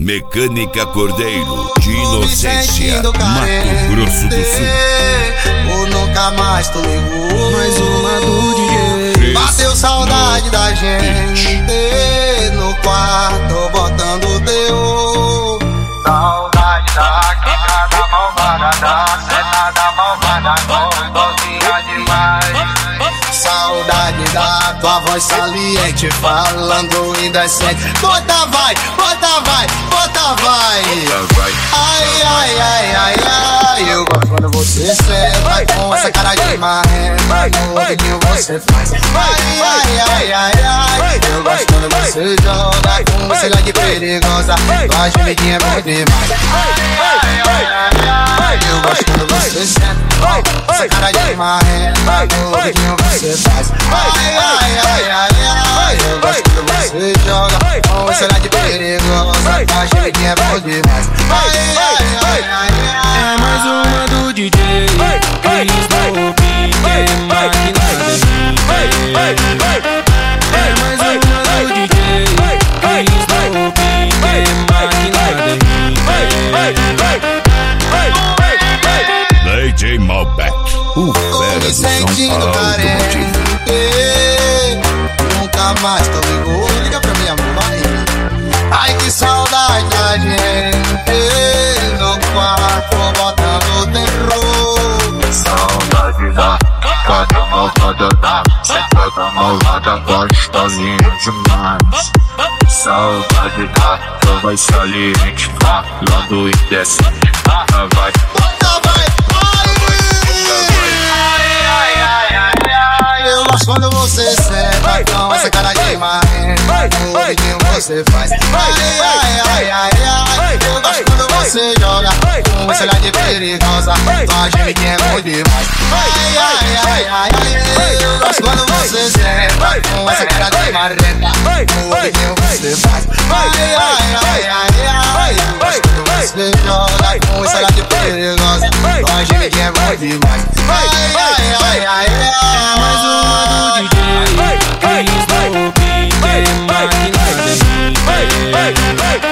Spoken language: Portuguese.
Mecânica Cordeiro, de Inocência, Mato Grosso do Sul. Ou nunca mais tu ligou. Mais uma do DJ. Bateu saudade da gente no quarto, botando teu. Saudade da cara malvada, da sentada malvada, gostosinha demais. Saudade da tua voz saliente, falando indecente. Bota vai, bota vai, bota vai. Ai, ai, ai, ai, ai. Eu gosto quando você senta com essa cara de marrenta. No ouvidinho você faz. Ai, ai, ai, ai, ai. Eu gosto quando você joga com esse olhar de perigosa. Tua gemidinha é bom demais. Ai, ai, ai, ai, ai. Eu gosto quando você senta com essa cara de marrenta. No ouvidinho você faz. Ai, ai, ai, ai, ai. Eu gosto quando você joga com esse olhar de perigosa. Tua gemidinha é bom demais. Ai, ai, ai, ai, ai. É mais uma do DJ. Cris no beat, máquina de É mais uma do DJ. Cris no beat, máquina de DJ Malbec, o fera do São Paulo automotivo. Nunca mais tu ligou. Liga pra minha mãe. Ai, que saudade da gente no quarto, botando terror. Saudade da cara malvada, da sentada malvada, gostosinha demais. Saudade da tua voz saliente, falando indecente. Vai, Bota vai, eu gosto quando você senta com essa cara de marrenta. No ouvidinho você faz. Ai, ai, ai, ai, ai. Eu gosto quando você joga com esse olhar de perigosa. Tua gemidinha é bom demais. Ai, ai, ai, ai, ai. Eu gosto quando você senta com essa cara de marrenta. No ouvidinho você faz. Ai, ai, ai, ai, ai. Eu gosto quando você joga com esse olhar de perigosa. Tua gemidinha é bom demais. Ai, ai, ai, ai, ai. mais uma do DJ. Cris no beat, máquina de